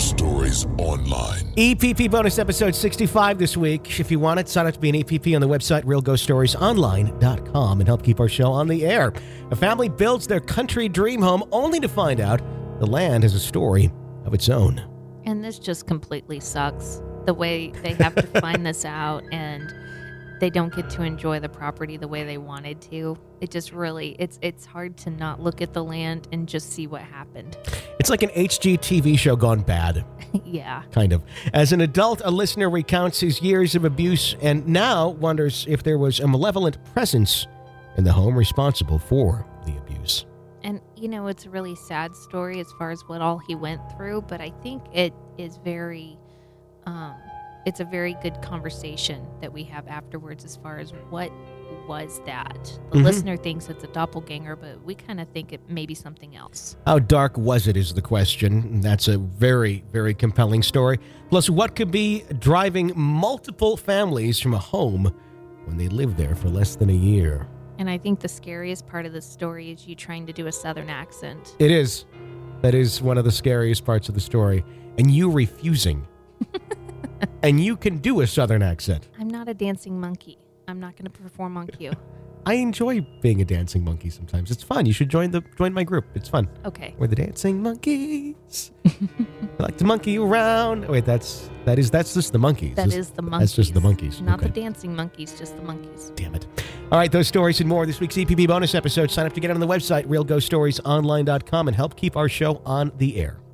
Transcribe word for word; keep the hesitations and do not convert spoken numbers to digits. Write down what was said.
Stories Online. E P P bonus episode sixty-five this week. If you want it, sign up to be an E P P on the website real ghost stories online dot com and help keep our show on the air. A family builds their country dream home only to find out the land has a story of its own. And this just completely sucks. The way they have to find this out, and they don't get to enjoy the property the way they wanted to. It just really, it's it's hard to not look at the land and just see what happened. It's like an H G T V show gone bad. Yeah. Kind of. As an adult, a listener recounts his years of abuse and now wonders if there was a malevolent presence in the home responsible for the abuse. And, you know, it's a really sad story as far as what all he went through, but I think it is very, um, it's a very good conversation that we have afterwards as far as what was that. The Mm-hmm. listener thinks it's a doppelganger, but we kind of think it may be something else. How dark was it is the question. That's a very, very compelling story. Plus, what could be driving multiple families from a home when they lived there for less than a year? And I think the scariest part of the story is you trying to do a Southern accent. It is. That is one of the scariest parts of the story. And you refusing. And you can do a Southern accent. I'm not a dancing monkey. I'm not going to perform on cue. I enjoy being a dancing monkey sometimes. It's fun. You should join the join my group. It's fun. Okay. We're the dancing monkeys. I like to monkey around. Wait, that's that is that's just the monkeys. That That's- is the monkeys. That's just the monkeys. Not Okay. the dancing monkeys, just the monkeys. Damn it. All right, those stories and more this week's E P P bonus episode. Sign up to get it on the website real ghost stories online dot com and help keep our show on the air.